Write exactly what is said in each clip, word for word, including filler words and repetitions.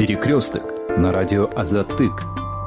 Перекресток на радио Азат-Тык.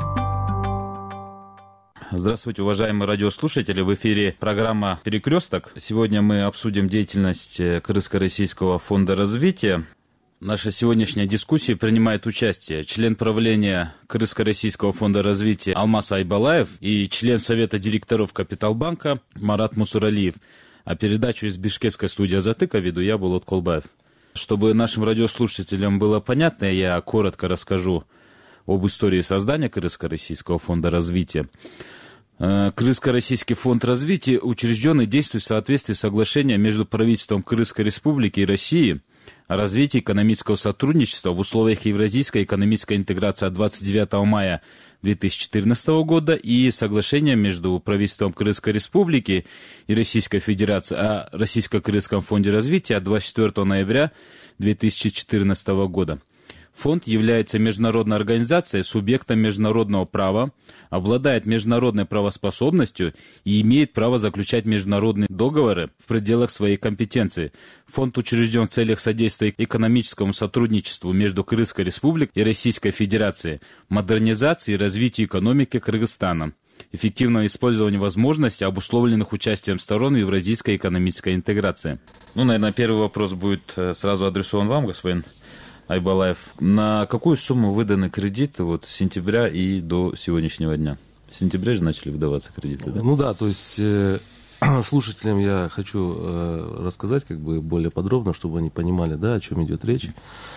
Здравствуйте, уважаемые радиослушатели. В эфире программа «Перекресток». Сегодня мы обсудим деятельность Кыргызско-Российского фонда развития. В нашей сегодняшней дискуссии принимает участие член правления Кыргызско-Российского фонда развития Алмаз Айбалаев и член совета директоров Капиталбанка Марат Мусуралиев. А передачу из бишкекской студии Азат-Тыка веду я, Булат Колбаев. Чтобы нашим радиослушателям было понятно, я коротко расскажу об истории создания Кыргызско-Российского фонда развития. Кыргызско-Российский фонд развития учрежден и действует в соответствии с соглашением между правительством Кыргызской республики и России о развитии экономического сотрудничества в условиях евразийской экономической интеграции от двадцать девятого мая две тысячи четырнадцатого года и соглашением между правительством Кыргызской республики и Российской Федерации о Российско-Кыргызском фонде развития от двадцать четвёртого ноября две тысячи четырнадцатого года. Фонд является международной организацией, субъектом международного права, обладает международной правоспособностью и имеет право заключать международные договоры в пределах своей компетенции. Фонд учрежден в целях содействия экономическому сотрудничеству между Кыргызской республикой и Российской Федерацией, модернизации и развитию экономики Кыргызстана, эффективного использования возможностей, обусловленных участием сторон в евразийской экономической интеграции. Ну, наверное, первый вопрос будет сразу адресован вам, господин Айбалаев. На какую сумму выданы кредиты вот с сентября и до сегодняшнего дня? С сентября же начали выдаваться кредиты, да? Ну да, то есть э, слушателям я хочу э, рассказать как бы более подробно, чтобы они понимали, да, о чем идет речь.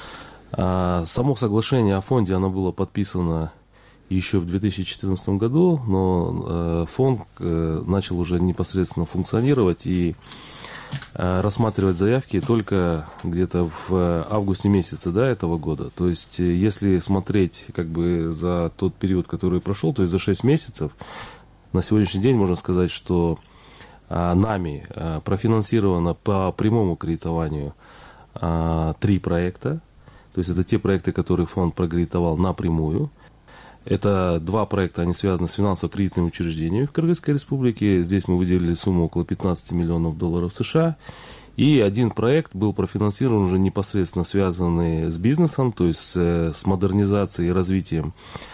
А, само соглашение о фонде, оно было подписано еще в две тысячи четырнадцатом году, но э, фонд э, начал уже непосредственно функционировать и рассматривать заявки только где-то в августе месяце, да, этого года. То есть, если смотреть как бы за тот период, который прошел, то есть за шесть месяцев, на сегодняшний день можно сказать, что а, нами а, профинансировано по прямому кредитованию а, три проекта. То есть, это те проекты, которые фонд прокредитовал напрямую. Это два проекта, они связаны с финансово-кредитными учреждениями в Кыргызской республике. Здесь мы выделили сумму около пятнадцать миллионов долларов США. И один проект был профинансирован уже непосредственно связанный с бизнесом, то есть с модернизацией и развитием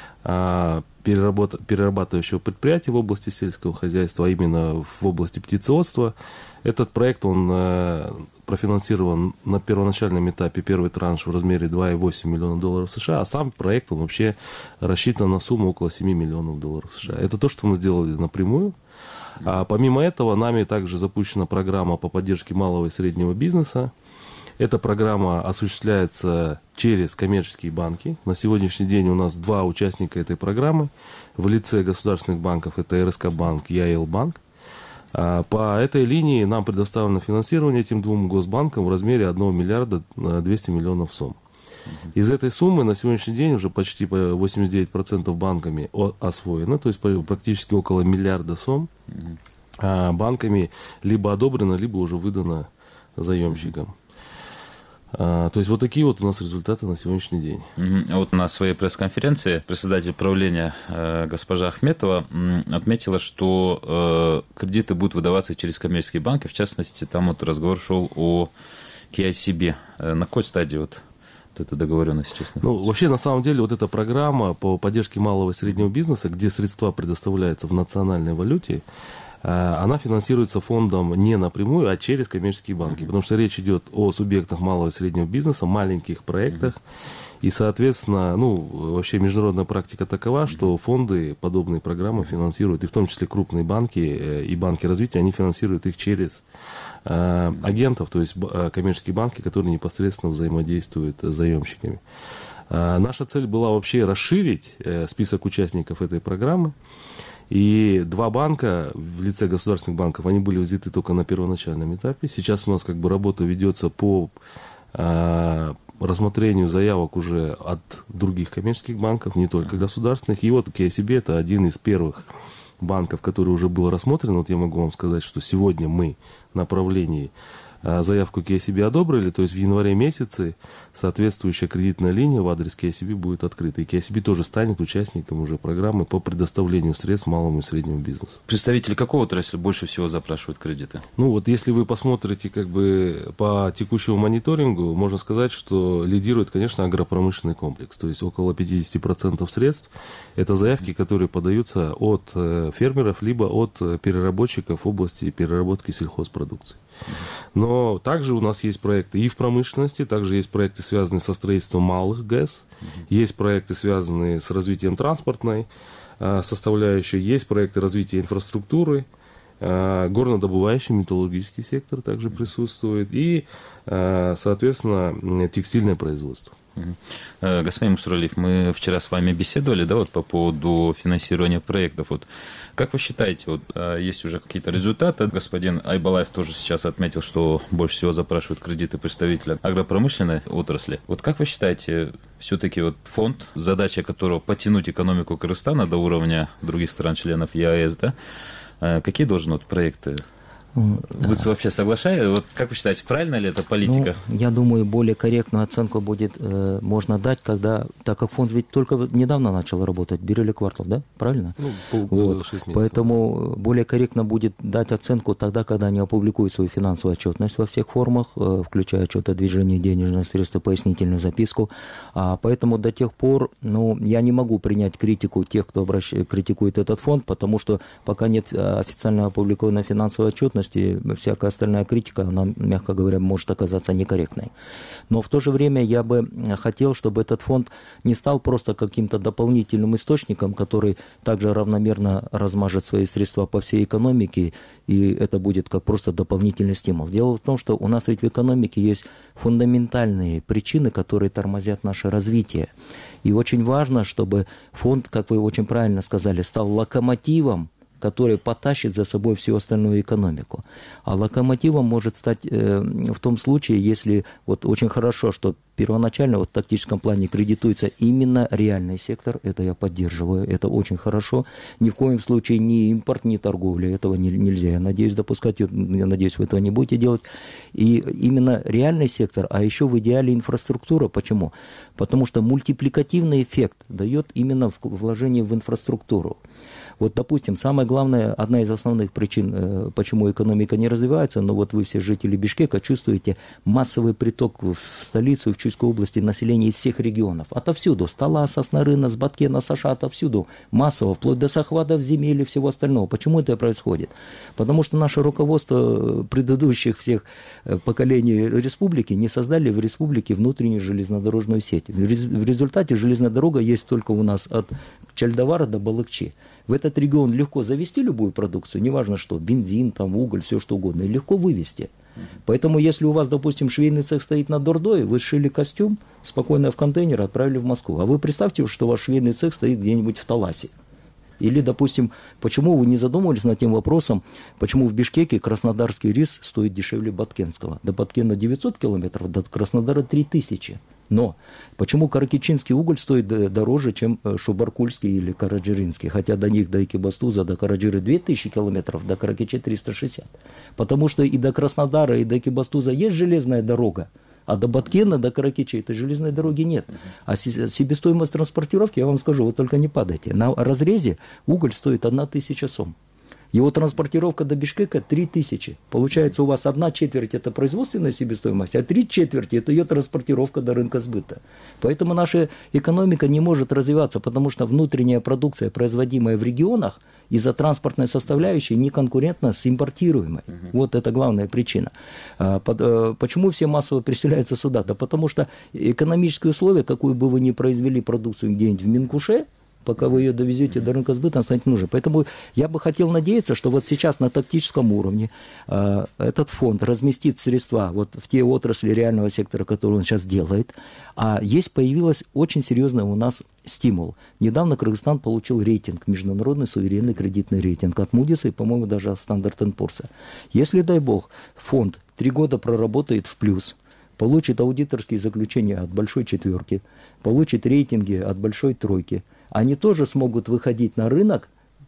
перерабатывающего предприятия в области сельского хозяйства, а именно в области птицеводства. Этот проект, он профинансирован на первоначальном этапе, первый транш в размере два и восемь миллиона долларов США, а сам проект, он вообще рассчитан на сумму около семь миллионов долларов США. Это то, что мы сделали напрямую. А помимо этого, нами также запущена программа по поддержке малого и среднего бизнеса. Эта программа осуществляется через коммерческие банки. На сегодняшний день у нас два участника этой программы в лице государственных банков. Это эр эс ка банк и а эл банк. По этой линии нам предоставлено финансирование этим двум госбанкам в размере одного миллиарда двести миллионов сом. Из этой суммы на сегодняшний день уже почти восемьдесят девять процентов банками освоено, то есть практически около миллиарда сом банками либо одобрено, либо уже выдано заемщикам. А, то есть вот такие вот у нас результаты на сегодняшний день. А вот на своей пресс-конференции председатель правления э, госпожа Ахметова м, отметила, что э, кредиты будут выдаваться через коммерческие банки. В частности, там вот разговор шел о кей ай си би. Э, на какой стадии вот, вот эта договоренность, честно? Ну, вообще, на самом деле, вот эта программа по поддержке малого и среднего бизнеса, где средства предоставляются в национальной валюте, она финансируется фондом не напрямую, а через коммерческие банки. Mm-hmm. Потому что речь идет о субъектах малого и среднего бизнеса, маленьких проектах. Mm-hmm. И, соответственно, ну, вообще международная практика такова, mm-hmm. что фонды подобные программы финансируют, и в том числе крупные банки и банки развития, они финансируют их через э, агентов, то есть э, коммерческие банки, которые непосредственно взаимодействуют с заемщиками. Э, наша цель была вообще расширить э, список участников этой программы. И два банка в лице государственных банков, они были взяты только на первоначальном этапе. Сейчас у нас как бы работа ведется по э, рассмотрению заявок уже от других коммерческих банков, не только государственных. И вот кей ай си би это один из первых банков, который уже был рассмотрен. Вот я могу вам сказать, что сегодня мы в направлении заявку кей эс и би одобрили, то есть в январе месяце соответствующая кредитная линия в адрес кей эс и би будет открыта. И кей эс и би тоже станет участником уже программы по предоставлению средств малому и среднему бизнесу. Представители какого отрасли больше всего запрашивают кредиты? Ну вот если вы посмотрите как бы по текущему мониторингу, можно сказать, что лидирует, конечно, агропромышленный комплекс. То есть около пятьдесят процентов средств – это заявки, которые подаются от фермеров, либо от переработчиков в области переработки сельхозпродукции. Но также у нас есть проекты и в промышленности, также есть проекты, связанные со строительством малых ГЭС, есть проекты, связанные с развитием транспортной составляющей, есть проекты развития инфраструктуры, горнодобывающий, металлургический сектор также присутствует и, соответственно, текстильное производство. Господин Мусуралиев, мы вчера с вами беседовали, да, вот по поводу финансирования проектов. Вот, как вы считаете, вот, есть уже какие-то результаты? Господин Айбалаев тоже сейчас отметил, что больше всего запрашивают кредиты представителя агропромышленной отрасли. Вот как вы считаете, все-таки вот фонд, задача которого потянуть экономику Кыргызстана до уровня других стран-членов ЕАЭС, да, какие должны вот проекты? Вы да. вообще соглашаетесь? Вот как вы считаете, правильно ли эта политика? Ну, я думаю, более корректную оценку будет э, можно дать, когда, так как фонд ведь только недавно начал работать, берели квартал, да? Правильно? Ну, полгода, вот. шесть месяцев. Поэтому более корректно будет дать оценку тогда, когда они опубликуют свою финансовую отчетность во всех формах, э, включая отчет о движении денежных средств и пояснительную записку. А, поэтому до тех пор, ну, я не могу принять критику тех, кто обращ... критикует этот фонд, потому что пока нет официально опубликованной финансовой отчетности, всякая остальная критика, она, мягко говоря, может оказаться некорректной. Но в то же время я бы хотел, чтобы этот фонд не стал просто каким-то дополнительным источником, который также равномерно размажет свои средства по всей экономике, и это будет как просто дополнительный стимул. Дело в том, что у нас ведь в экономике есть фундаментальные причины, которые тормозят наше развитие. И очень важно, чтобы фонд, как вы очень правильно сказали, стал локомотивом, который потащит за собой всю остальную экономику. А локомотивом может стать э, в том случае, если вот очень хорошо, что первоначально вот в тактическом плане кредитуется именно реальный сектор, это я поддерживаю, это очень хорошо. Ни в коем случае ни импорт, ни торговля, этого не, нельзя, я надеюсь, допускать, я надеюсь, вы этого не будете делать. И именно реальный сектор, а еще в идеале инфраструктура. Почему? Потому что мультипликативный эффект дает именно вложение в инфраструктуру. Вот, допустим, самое главное, одна из основных причин, почему экономика не развивается, но вот вы все жители Бишкека чувствуете массовый приток в столицу и в Чуйской области населения из всех регионов. Отовсюду, с Таласа, с Нарына, с Баткена, с Аша, отовсюду, массово, вплоть до захватов земель и всего остального. Почему это происходит? Потому что наше руководство предыдущих всех поколений республики не создали в республике внутреннюю железнодорожную сеть. В результате железная дорога есть только у нас от Чальдавара до Балыкчи. В этот регион легко завести любую продукцию, неважно что, бензин, там, уголь, все что угодно, и легко вывести. Поэтому, если у вас, допустим, швейный цех стоит над Дордой, вы сшили костюм, спокойно в контейнер отправили в Москву. А вы представьте, что ваш швейный цех стоит где-нибудь в Таласе. Или, допустим, почему вы не задумывались над тем вопросом, почему в Бишкеке краснодарский рис стоит дешевле баткенского? До Баткена девятьсот километров, до Краснодара три тысячи. Но почему каракичинский уголь стоит дороже, чем шубаркульский или караджиринский? Хотя до них, до Экибастуза, до Караджиры две тысячи километров, до Каракичи триста шестьдесят. Потому что и до Краснодара, и до Экибастуза есть железная дорога, а до Баткена, до Каракичи этой железной дороги нет. А себестоимость транспортировки, я вам скажу, вы только не падайте. На разрезе уголь стоит одна тысяча сом. Его транспортировка до Бишкека три тысячи. Получается, у вас одна четверть – это производственная себестоимость, а три четверти – это ее транспортировка до рынка сбыта. Поэтому наша экономика не может развиваться, потому что внутренняя продукция, производимая в регионах, из-за транспортной составляющей не конкурентна с импортируемой. Uh-huh. Вот это главная причина. Почему все массово переселяются сюда? Да потому что экономические условия, какую бы вы ни произвели продукцию где-нибудь в Минкуше, пока вы ее довезете до рынка сбыта, она станет нужной. Поэтому я бы хотел надеяться, что вот сейчас на тактическом уровне э, этот фонд разместит средства вот в те отрасли реального сектора, которые он сейчас делает. А есть, появилась очень серьезный у нас стимул. Недавно Кыргызстан получил рейтинг, международный суверенный кредитный рейтинг от Moody's и, по-моему, даже от Standard энд Poor's. Если, дай бог, фонд три года проработает в плюс, получит аудиторские заключения от большой четверки, получит рейтинги от большой тройки, они тоже смогут выходить на рынок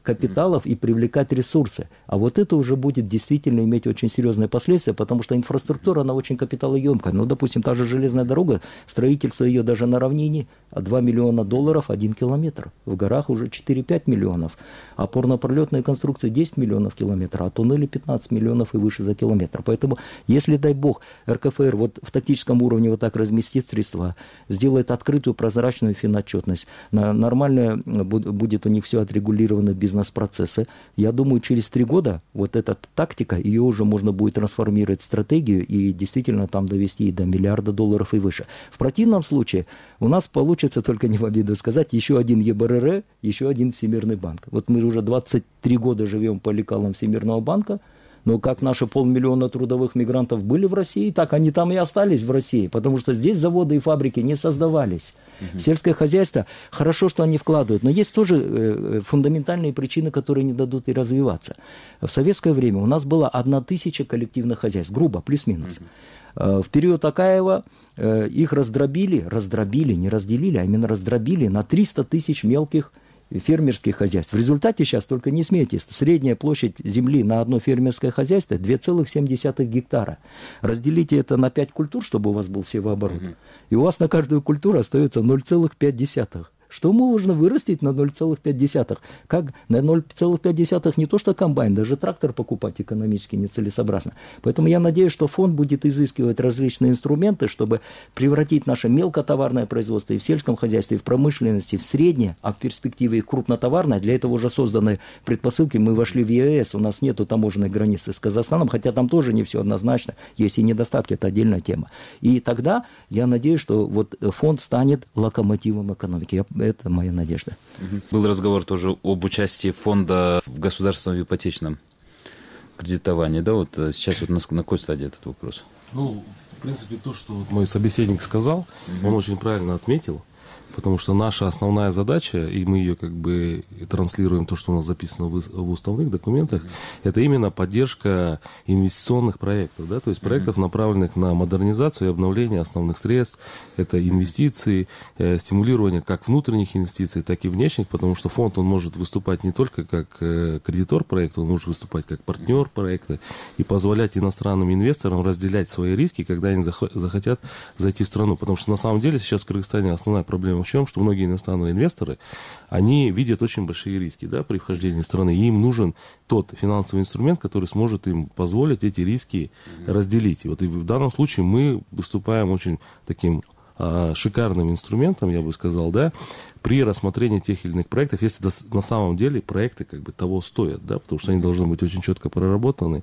капиталов и привлекать ресурсы. А вот это уже будет действительно иметь очень серьезные последствия, потому что инфраструктура, она очень капиталоемкая. Ну, допустим, та же железная дорога, строительство ее даже на равнине, два миллиона долларов один километр. В горах уже четыре-пять миллионов. Опорно-пролетные конструкции десять миллионов километров, а туннели пятнадцать миллионов и выше за километр. Поэтому, если, дай бог, эр ка эф эр вот в тактическом уровне вот так разместит средства, сделает открытую прозрачную финотчетность, нормально будет у них все отрегулировано без бизнес-процессы. Я думаю, через три года вот эта тактика, ее уже можно будет трансформировать в стратегию и действительно там довести и до миллиарда долларов и выше. В противном случае у нас получится, только не в обиду сказать, еще один е бэ эр эр, еще один Всемирный банк. Вот мы уже двадцать три года живем по лекалам Всемирного банка, но как наши полмиллиона трудовых мигрантов были в России, так они там и остались в России, потому что здесь заводы и фабрики не создавались. Угу. Сельское хозяйство, хорошо, что они вкладывают, но есть тоже э, фундаментальные причины, которые не дадут и развиваться. В советское время у нас было одна тысяча коллективных хозяйств, грубо, плюс-минус. Угу. В период Акаева э, их раздробили, раздробили, не разделили, а именно раздробили на триста тысяч мелких фермерских хозяйств. В результате сейчас, только не смейтесь, средняя площадь земли на одно фермерское хозяйство два целых семь десятых гектара. Разделите это на пять культур, чтобы у вас был севооборот, угу. и у вас на каждую культуру остается ноль целых пять десятых. Что можно вырастить на ноль целых пять десятых? Как на ноль целых пять десятых не то что комбайн, даже трактор покупать экономически нецелесообразно. Поэтому я надеюсь, что фонд будет изыскивать различные инструменты, чтобы превратить наше мелкотоварное производство и в сельском хозяйстве, и в промышленности, в среднее, а в перспективе и крупнотоварное. Для этого уже созданы предпосылки. Мы вошли в е эс, у нас нету таможенной границы с Казахстаном, хотя там тоже не все однозначно. Есть и недостатки, это отдельная тема. И тогда я надеюсь, что вот фонд станет локомотивом экономики. Я Это моя надежда. Был разговор тоже об участии фонда в государственном ипотечном кредитовании. Да, вот сейчас вот на, на какой стадии этот вопрос? Ну, в принципе, то, что мой собеседник сказал, угу. он очень правильно отметил. Потому что наша основная задача, и мы ее как бы транслируем, то, что у нас записано в уставных документах, mm-hmm. это именно поддержка инвестиционных проектов, да, то есть проектов, mm-hmm. направленных на модернизацию и обновление основных средств, это инвестиции, э, стимулирование как внутренних инвестиций, так и внешних, потому что фонд, он может выступать не только как э, кредитор проекта, он может выступать как партнер проекта и позволять иностранным инвесторам разделять свои риски, когда они зах- захотят зайти в страну, потому что на самом деле сейчас в Кыргызстане основная проблема в чем, что многие иностранные инвесторы, они видят очень большие риски, да, при вхождении в страны, и им нужен тот финансовый инструмент, который сможет им позволить эти риски mm-hmm. разделить. И вот и в данном случае мы выступаем очень таким а, шикарным инструментом, я бы сказал, да, при рассмотрении тех или иных проектов, если на самом деле проекты как бы того стоят, да, потому что они должны быть очень четко проработаны,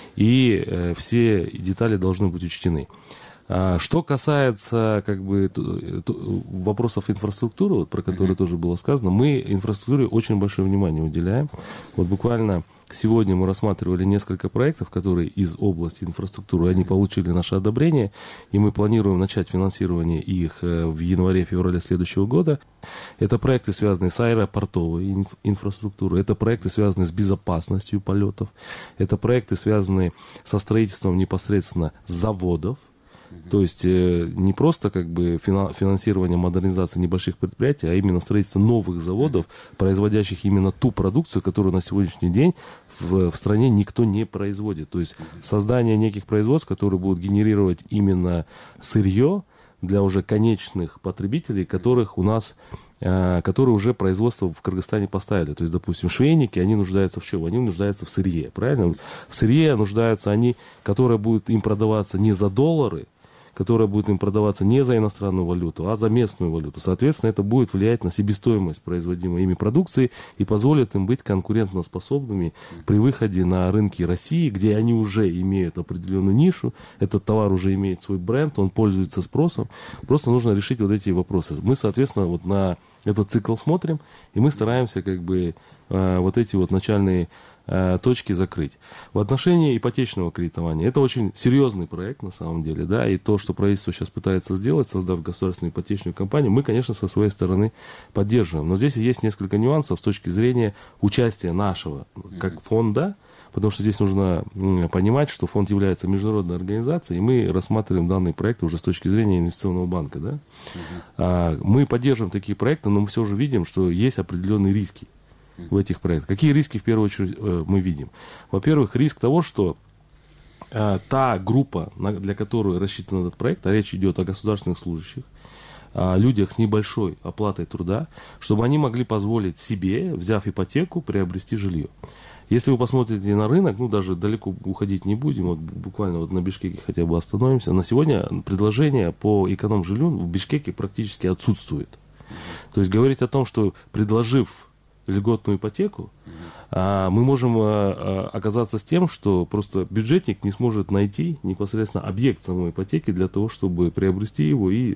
и э, все детали должны быть учтены. Что касается как бы вопросов инфраструктуры, вот, про которые mm-hmm. тоже было сказано, мы инфраструктуре очень большое внимание уделяем. Вот буквально сегодня мы рассматривали несколько проектов, которые из области инфраструктуры, они получили наше одобрение, и мы планируем начать финансирование их в январе-феврале следующего года. Это проекты, связанные с аэропортовой инфраструктурой, это проекты, связанные с безопасностью полетов, это проекты, связанные со строительством непосредственно заводов. То есть э, не просто как бы финансирование модернизации небольших предприятий, а именно строительство новых заводов, производящих именно ту продукцию, которую на сегодняшний день в, в стране никто не производит. То есть создание неких производств, которые будут генерировать именно сырье для уже конечных потребителей, которых у нас, э, которые уже производство в Кыргызстане поставили. То есть, допустим, швейники, они нуждаются в чем? Они нуждаются в сырье, правильно? В сырье нуждаются они, которое будет им продаваться не за доллары, которая будет им продаваться не за иностранную валюту, а за местную валюту. Соответственно, это будет влиять на себестоимость производимой ими продукции и позволит им быть конкурентоспособными при выходе на рынки России, где они уже имеют определенную нишу, этот товар уже имеет свой бренд, он пользуется спросом. Просто нужно решить вот эти вопросы. Мы, соответственно, вот на этот цикл смотрим, и мы стараемся как бы э, вот эти вот начальные э, точки закрыть. В отношении ипотечного кредитования, это очень серьезный проект на самом деле, да, и то, что правительство сейчас пытается сделать, создав государственную ипотечную компанию, мы, конечно, со своей стороны поддерживаем. Но здесь есть несколько нюансов с точки зрения участия нашего как фонда, потому что здесь нужно понимать, что фонд является международной организацией, и мы рассматриваем данные проекты уже с точки зрения инвестиционного банка. Да? Uh-huh. Мы поддерживаем такие проекты, но мы все же видим, что есть определенные риски. в этих проектах. Какие риски, в первую очередь, мы видим? Во-первых, риск того, что та группа, для которой рассчитан этот проект, а речь идет о государственных служащих, о людях с небольшой оплатой труда, чтобы они могли позволить себе, взяв ипотеку, приобрести жилье. Если вы посмотрите на рынок, ну даже далеко уходить не будем, вот буквально вот на Бишкеке хотя бы остановимся, на сегодня предложение по эконом-жилью в Бишкеке практически отсутствует. То есть говорить о том, что предложив льготную ипотеку, мы можем оказаться с тем, что просто бюджетник не сможет найти непосредственно объект самой ипотеки для того, чтобы приобрести его и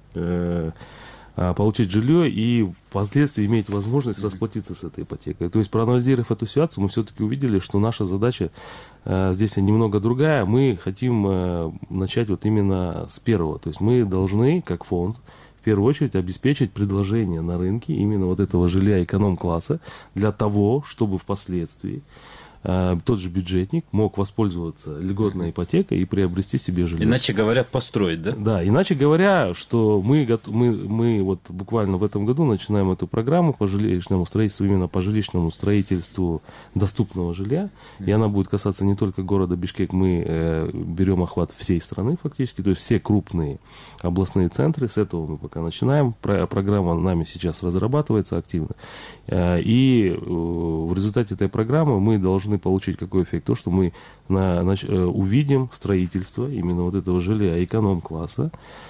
получить жилье и впоследствии иметь возможность расплатиться с этой ипотекой. То есть, проанализировав эту ситуацию, мы все-таки увидели, что наша задача э, здесь немного другая. Мы хотим э, начать вот именно с первого. То есть, мы должны, как фонд, в первую очередь обеспечить предложение на рынке именно вот этого жилья эконом-класса для того, чтобы впоследствии э, тот же бюджетник мог воспользоваться льготной ипотекой и приобрести себе жилье. Иначе говоря, построить, да? Да, иначе говоря, что мы, мы, мы вот буквально в этом году начинаем эту программу по жилищному строительству, именно по жилищному строительству доступного жилья, и она будет касаться не только города Бишкек, мы э, берем охват всей страны фактически, то есть все крупные областные центры, с этого мы пока начинаем, Про, программа нами сейчас разрабатывается активно, э, и э, в результате этой программы мы должны получить какой эффект? То, что мы на, на, увидим строительство именно вот этого жилья эконом-класса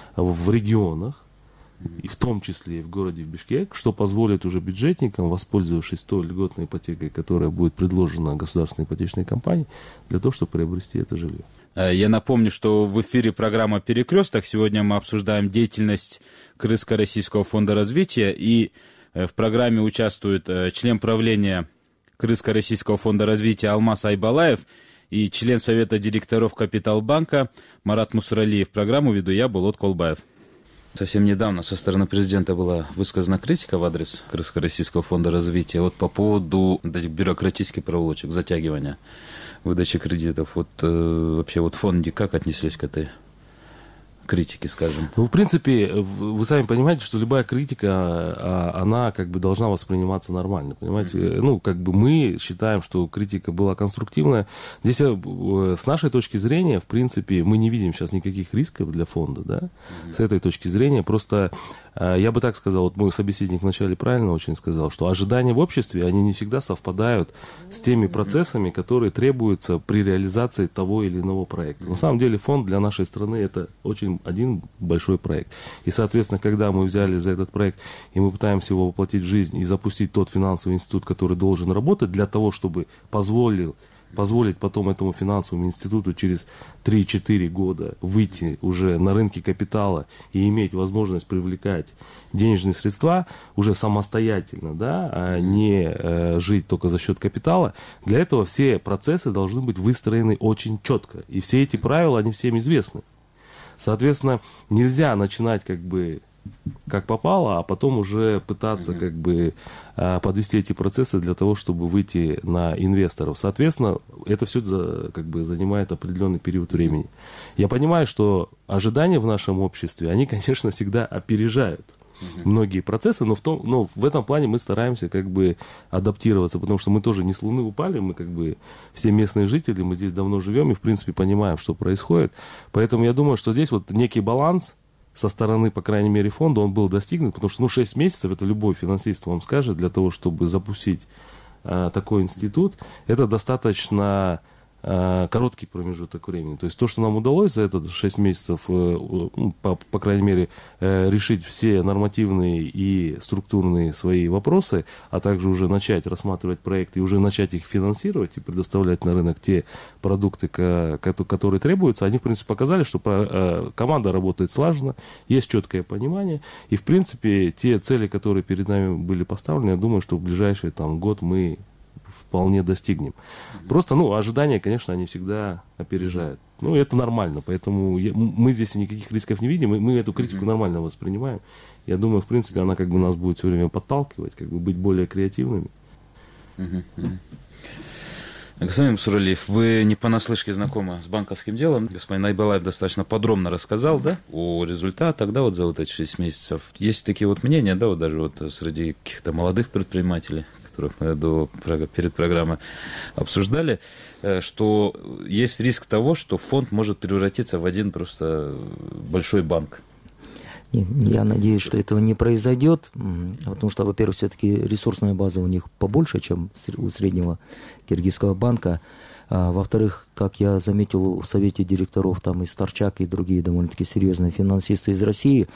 в регионах, и в том числе и в городе Бишкек, что позволит уже бюджетникам, воспользовавшись той льготной ипотекой, которая будет предложена государственной ипотечной компанией, для того, чтобы приобрести это жилье. Я напомню, что в эфире программа «Перекресток». Сегодня мы обсуждаем деятельность Крымско-Российского фонда развития, и в программе участвует член правления Крымско-Российского фонда развития Алмаз Айбалаев и член Совета директоров Капиталбанка Марат Мусуралиев. Программу веду я, Булат Колбаев. Совсем недавно со стороны президента была высказана критика в адрес Крымско-Российского фонда развития вот по поводу этих бюрократических проволочек, затягивания выдачи кредитов. Вот э, вообще вот в фонде как отнеслись к этой критики, скажем? Ну, в принципе, вы сами понимаете, что любая критика, она как бы должна восприниматься нормально, понимаете? Mm-hmm. Ну, как бы мы считаем, что критика была конструктивная. Здесь с нашей точки зрения, в принципе, мы не видим сейчас никаких рисков для фонда, да? Mm-hmm. С этой точки зрения, просто я бы так сказал, вот мой собеседник вначале правильно очень сказал, что ожидания в обществе, они не всегда совпадают с теми процессами, которые требуются при реализации того или иного проекта. На самом деле фонд для нашей страны это очень один большой проект. И, соответственно, когда мы взяли за этот проект, и мы пытаемся его воплотить в жизнь и запустить тот финансовый институт, который должен работать для того, чтобы позволил, позволить потом этому финансовому институту через три-четыре года выйти уже на рынки капитала и иметь возможность привлекать денежные средства уже самостоятельно, да, а не э, жить только за счет капитала, для этого все процессы должны быть выстроены очень четко. И все эти правила, они всем известны. Соответственно, нельзя начинать как бы как попало, а потом уже пытаться mm-hmm. как бы подвести эти процессы для того, чтобы выйти на инвесторов. Соответственно, это все за, как бы занимает определенный период времени. Я понимаю, что ожидания в нашем обществе, они, конечно, всегда опережают mm-hmm. многие процессы, но в, том, но в этом плане мы стараемся как бы адаптироваться, потому что мы тоже не с Луны упали, мы как бы все местные жители, мы здесь давно живем и, в принципе, понимаем, что происходит. Поэтому я думаю, что здесь вот некий баланс со стороны, по крайней мере, фонда, он был достигнут, потому что, ну, шесть месяцев, это любой финансист вам скажет, для того, чтобы запустить а, такой институт, это достаточно а, короткий промежуток времени. То есть то, что нам удалось за этот шесть месяцев, э, по, по крайней мере, э, решить все нормативные и структурные свои вопросы, а также уже начать рассматривать проекты и уже начать их финансировать и предоставлять на рынок те продукты, которые требуются, они, в принципе, показали, что команда работает слаженно, есть четкое понимание, и, в принципе, те цели, которые перед нами были поставлены, я думаю, что в ближайший там, год мы вполне достигнем. Mm-hmm. Просто, ну, ожидания, конечно, они всегда опережают. Ну, это нормально, поэтому я, мы здесь никаких рисков не видим, и мы эту критику mm-hmm. нормально воспринимаем. Я думаю, в принципе, она как бы нас будет все время подталкивать, как бы быть более креативными. Mm-hmm. Господин Мусуралиев, вы не понаслышке знакомы с банковским делом. Господин Айбалаев достаточно подробно рассказал, да, о результатах, да, вот за вот эти шесть месяцев. Есть такие вот мнения, да, вот даже вот среди каких-то молодых предпринимателей, которых мы до, перед программой обсуждали, что есть риск того, что фонд может превратиться в один просто большой банк. Я надеюсь, что этого не произойдет, потому что, во-первых, все-таки ресурсная база у них побольше, чем у среднего киргизского банка. А, во-вторых, как я заметил в совете директоров, там и Старчак, и другие довольно-таки серьезные финансисты из России,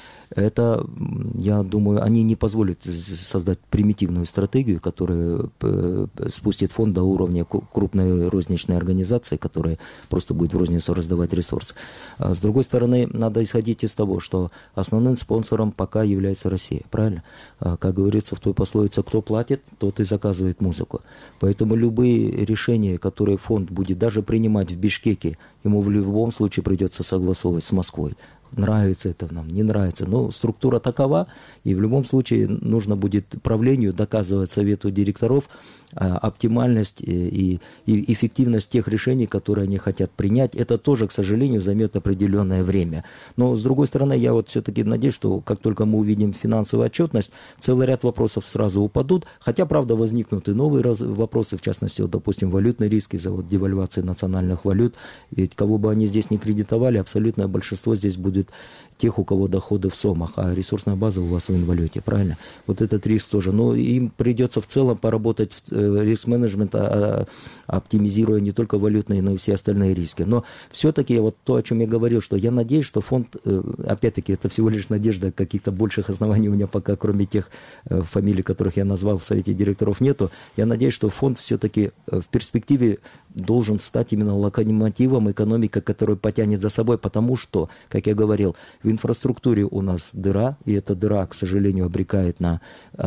это, я думаю, они не позволят создать примитивную стратегию, которая спустит фонд до уровня крупной розничной организации, которая просто будет в розницу раздавать ресурсы. А с другой стороны, надо исходить из того, что основным спонсором пока является Россия, правильно? А, как говорится в той пословице, кто платит, тот и заказывает музыку. Поэтому любые решения, которые фонд будет даже принимать в Бишкеке, ему в любом случае придется согласовывать с Москвой. Нравится это нам, не нравится. Но структура такова, и в любом случае нужно будет правлению доказывать совету директоров а, оптимальность и, и эффективность тех решений, которые они хотят принять. Это тоже, к сожалению, займет определенное время. Но, с другой стороны, я вот все-таки надеюсь, что как только мы увидим финансовую отчетность, целый ряд вопросов сразу упадут. Хотя, правда, возникнут и новые раз, вопросы, в частности, вот, допустим, валютный риск из-за вот, девальвации национальных валют. Ведь кого бы они здесь не кредитовали, абсолютное большинство здесь будет тех, у кого доходы в сомах, а ресурсная база у вас в инвалюте, правильно? Вот этот риск тоже. Но им придется в целом поработать в риск-менеджмент, оптимизируя не только валютные, но и все остальные риски. Но все-таки вот то, о чем я говорил, что я надеюсь, что фонд, опять-таки, это всего лишь надежда, каких-то больших оснований у меня пока, кроме тех фамилий, которых я назвал в совете директоров, нету. Я надеюсь, что фонд все-таки в перспективе должен стать именно локомотивом экономики, который потянет за собой, потому что, как я говорил, в инфраструктуре у нас дыра, и эта дыра, к сожалению, обрекает на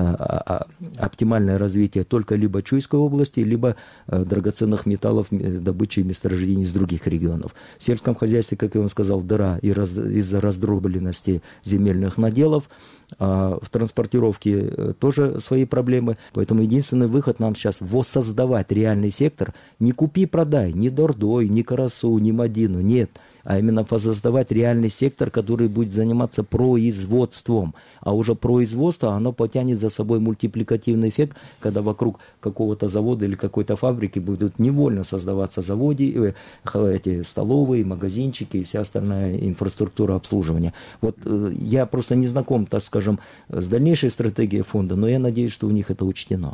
а, а, оптимальное развитие только либо Чуйской области, либо а, драгоценных металлов, добычи и месторождений из других регионов. В сельском хозяйстве, как я вам сказал, дыра и раз, из-за раздробленности земельных наделов, а в транспортировке тоже свои проблемы. Поэтому единственный выход нам сейчас воссоздавать реальный сектор. Не купи-продай, ни Дордой, ни Карасу, ни Мадину, нет. А именно воссоздавать реальный сектор, который будет заниматься производством. А уже производство, оно потянет за собой мультипликативный эффект, когда вокруг какого-то завода или какой-то фабрики будут невольно создаваться заводы, эти столовые, магазинчики и вся остальная инфраструктура обслуживания. Вот я просто не знаком, так скажем, с дальнейшей стратегией фонда, но я надеюсь, что у них это учтено.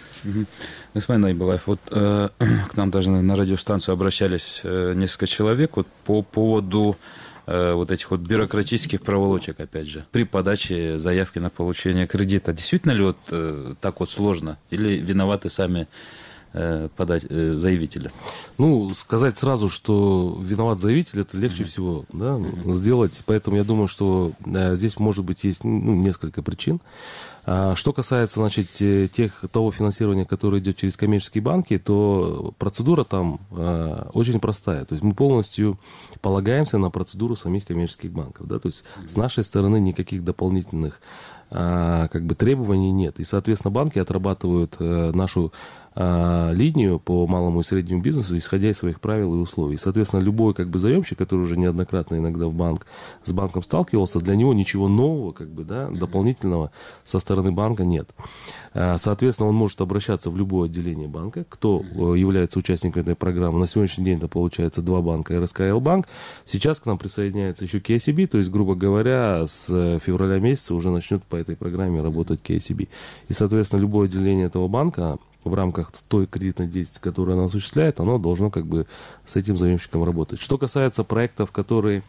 Господин Айбалаев, вот э, к нам даже на радиостанцию обращались э, несколько человек вот, по поводу э, вот этих вот бюрократических проволочек, опять же, при подаче заявки на получение кредита. Действительно ли вот э, так вот сложно? Или виноваты сами э, подать, э, заявители? Ну, сказать сразу, что виноват заявитель, это легче mm-hmm. всего да, mm-hmm. сделать. Поэтому я думаю, что э, здесь, может быть, есть ну, несколько причин. Что касается, значит, тех, того финансирования, которое идет через коммерческие банки, то процедура там э, очень простая. То есть мы полностью полагаемся на процедуру самих коммерческих банков. Да? То есть mm-hmm. с нашей стороны никаких дополнительных э, как бы, требований нет. И, соответственно, банки отрабатывают э, нашу э, линию по малому и среднему бизнесу, исходя из своих правил и условий. Соответственно, любой как бы, заемщик, который уже неоднократно иногда в банк, с банком сталкивался, для него ничего нового, как бы, да, дополнительного со стороны стороны банка нет. Соответственно, он может обращаться в любое отделение банка, кто является участником этой программы. На сегодняшний день это получается два банка, эр эс ка эл банк. Сейчас к нам присоединяется еще кей ай си би, то есть, грубо говоря, с февраля месяца уже начнет по этой программе работать кей ай си би. И, соответственно, любое отделение этого банка в рамках той кредитной деятельности, которую она осуществляет, оно должно как бы с этим заемщиком работать. Что касается проектов, которые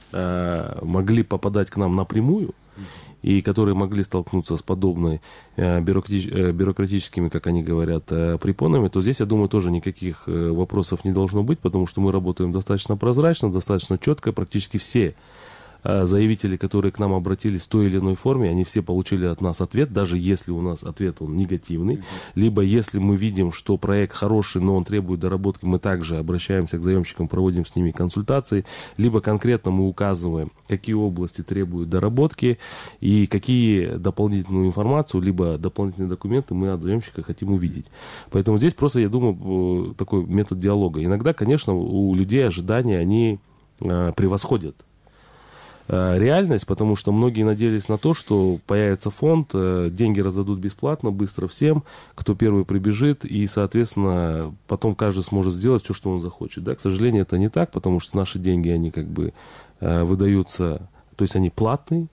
э, могли попадать к нам напрямую, и которые могли столкнуться с подобной э, бюрократич, э, бюрократическими, как они говорят, э, препонами, то здесь, я думаю, тоже никаких э, вопросов не должно быть, потому что мы работаем достаточно прозрачно, достаточно четко. Практически все э, заявители, которые к нам обратились в той или иной форме, они все получили от нас ответ, даже если у нас ответ он негативный, mm-hmm. либо если мы видим, что проект хороший, но он требует доработки, мы также обращаемся к заемщикам, проводим с ними консультации, либо конкретно мы указываем, какие области требуют доработки и какие дополнительную информацию, либо дополнительные документы мы от заемщика хотим увидеть. Поэтому здесь просто, я думаю, такой метод диалога. Иногда, конечно, у людей ожидания, они э, превосходят реальность, потому что многие надеялись на то, что появится фонд, деньги раздадут бесплатно, быстро всем, кто первый прибежит, и, соответственно, потом каждый сможет сделать все, что он захочет. Да? К сожалению, это не так, потому что наши деньги, они как бы выдаются, то есть они платные,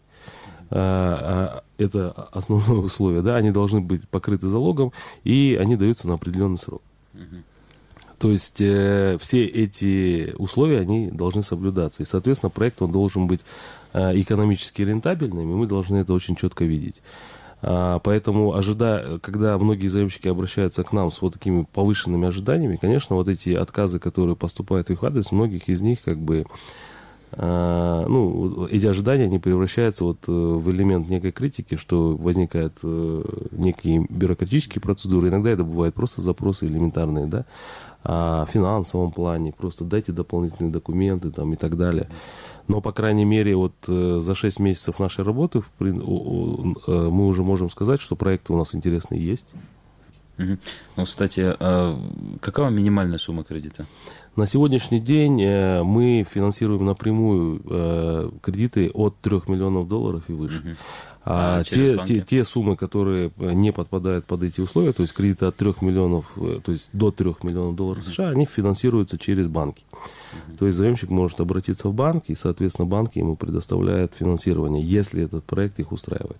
это основное условие, да, они должны быть покрыты залогом, и они даются на определенный срок. То есть э, все эти условия, они должны соблюдаться. И, соответственно, проект, он должен быть э, экономически рентабельным, и мы должны это очень четко видеть. А, поэтому, ожидая, когда многие заемщики обращаются к нам с вот такими повышенными ожиданиями, конечно, вот эти отказы, которые поступают в их адрес, многих из них как бы... Uh, ну, эти ожидания, они превращаются вот uh, в элемент некой критики, что возникают uh, некие бюрократические процедуры. Иногда это бывают просто запросы элементарные, да, о финансовом плане, просто дайте дополнительные документы там, и так далее. Но, по крайней мере, вот uh, за шесть месяцев нашей работы uh, uh, мы уже можем сказать, что проекты у нас интересные есть. Угу. Ну, кстати, а какова минимальная сумма кредита? На сегодняшний день мы финансируем напрямую кредиты от трёх миллионов долларов и выше. Угу. А, а те, те, те суммы, которые не подпадают под эти условия, то есть кредиты от трёх миллионов, то есть до трёх миллионов долларов США, они финансируются через банки. Угу. То есть заемщик может обратиться в банк, и, соответственно, банки ему предоставляют финансирование, если этот проект их устраивает.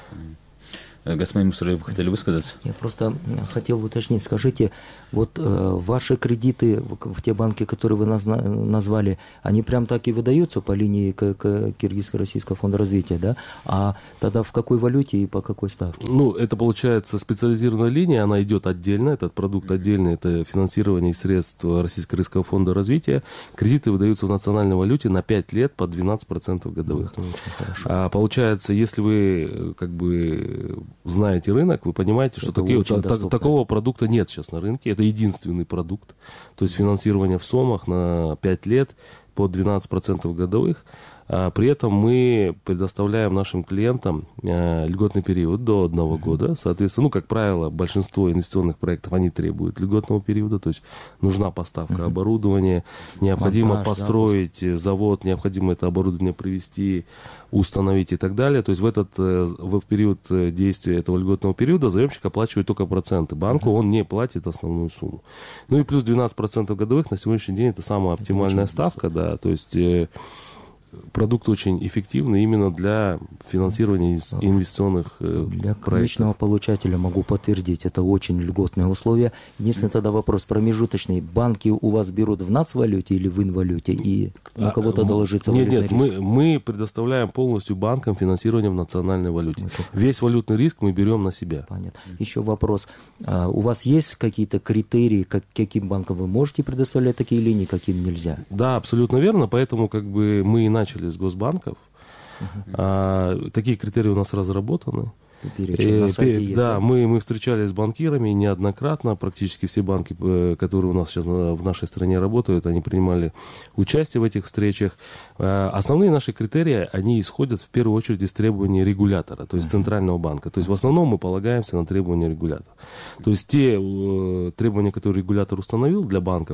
Господин Мусараев, вы хотели высказаться? Я просто хотел уточнить. Скажите, вот э, ваши кредиты в, в те банки, которые вы назна, назвали, они прям так и выдаются по линии к, к Киргизско-Российского фонда развития, да? А тогда в какой валюте и по какой ставке? Ну, это получается специализированная линия, она идет отдельно, этот продукт отдельный, это финансирование из средств Российско-Российского фонда развития. Кредиты выдаются в национальной валюте на пять лет по двенадцать процентов годовых. Это очень хорошо. А, получается, если вы как бы знаете рынок, вы понимаете, что такие, та, та, такого продукта нет сейчас на рынке. Это единственный продукт. То есть финансирование в сомах на пять лет по двенадцать процентов годовых. А при этом мы предоставляем нашим клиентам а, льготный период до одного года. Соответственно, ну, как правило, большинство инвестиционных проектов, они требуют льготного периода. То есть нужна поставка uh-huh. оборудования, необходимо монтаж, построить запуск. завод, необходимо это оборудование привести, установить и так далее. То есть в этот в период действия этого льготного периода заемщик оплачивает только проценты. Банку uh-huh. он не платит основную сумму. Ну и плюс двенадцать процентов годовых на сегодняшний день это самая оптимальная это ставка. Да, то есть... Продукт очень эффективный именно для финансирования инвестиционных для проектов. Для конечного получателя могу подтвердить, это очень льготные условия. Единственный тогда вопрос промежуточный. Банки у вас берут в нацвалюте или в инвалюте? И на кого-то доложится валютный риск? Нет, нет, мы, мы предоставляем полностью банкам финансирование в национальной валюте. Это... Весь валютный риск мы берем на себя. Понятно. Еще вопрос. А, у вас есть какие-то критерии, как, каким банкам вы можете предоставлять такие линии, каким нельзя? Да, абсолютно верно. Поэтому как бы мы и начали с госбанков. Uh-huh. А, такие критерии у нас разработаны. Перечень на сайте есть, да, мы, мы встречались с банкирами неоднократно. Практически все банки, которые у нас сейчас в нашей стране работают, они принимали участие в этих встречах. Основные наши критерии, они исходят в первую очередь из требований регулятора, то есть uh-huh. Центрального банка. То есть в основном мы полагаемся на требования регулятора. То есть те требования, которые регулятор установил для банков,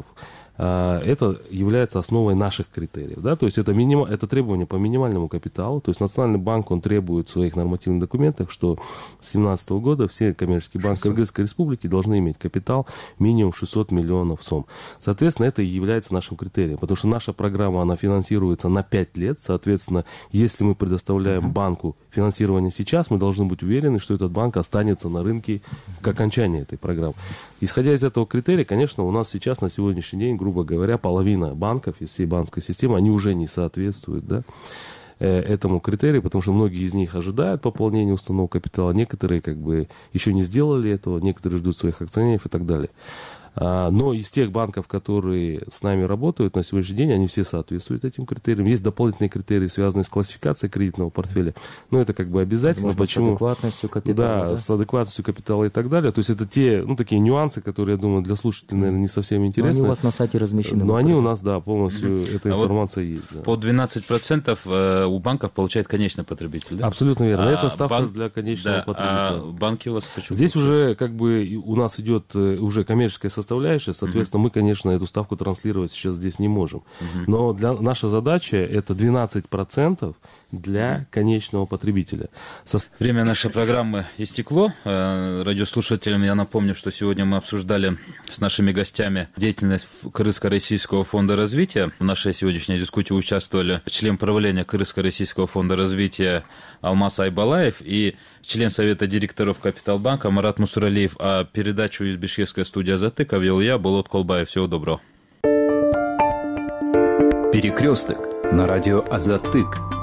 это является основой наших критериев. Да? То есть это, миним... это требование по минимальному капиталу. То есть Национальный банк, он требует в своих нормативных документах, что с две тысячи семнадцатого года все коммерческие банки Кыргызской Республики должны иметь капитал минимум шестьсот миллионов сом. Соответственно, это и является нашим критерием, потому что наша программа, она финансируется на пять лет. Соответственно, если мы предоставляем банку финансирование сейчас, мы должны быть уверены, что этот банк останется на рынке к окончании этой программы. Исходя из этого критерия, конечно, у нас сейчас на сегодняшний день, грубо говоря, половина банков из всей банковской системы, они уже не соответствуют, да, этому критерию, потому что многие из них ожидают пополнения установок капитала, некоторые как бы еще не сделали этого, некоторые ждут своих акционеров и так далее. Но из тех банков, которые с нами работают на сегодняшний день, они все соответствуют этим критериям. Есть дополнительные критерии, связанные с классификацией кредитного портфеля. Но это как бы обязательно. Возможно, почему? С адекватностью капитала. Да, да, с адекватностью капитала и так далее. То есть это те, ну, такие нюансы, которые, я думаю, для слушателей, наверное, не совсем интересны. Но они у вас на сайте размещены. Но они у нас, да, полностью mm-hmm. эта информация а вот есть. Да. По двенадцать процентов у банков получает конечный потребитель, да? Абсолютно верно. А это ставка для конечного да, потребителя. А банки у вас почему? Здесь уже как бы у нас идет уже коммерческое состояние составляющая, соответственно, uh-huh. мы, конечно, эту ставку транслировать сейчас здесь не можем. Uh-huh. Но для, наша задача это двенадцать процентов для конечного потребителя. Со... Время нашей программы истекло. Радиослушателям я напомню, что сегодня мы обсуждали с нашими гостями деятельность Кыргызско-Российского фонда развития. В нашей сегодняшней дискуссии участвовали член правления Кыргызско-Российского фонда развития Алмаз Айбалаев и член совета директоров Капиталбанка Марат Мусуралиев. А передачу из Бишкекской студии «Азатык» вел я, Болот Колбаев. Всего доброго. Перекресток на радио «Азатык».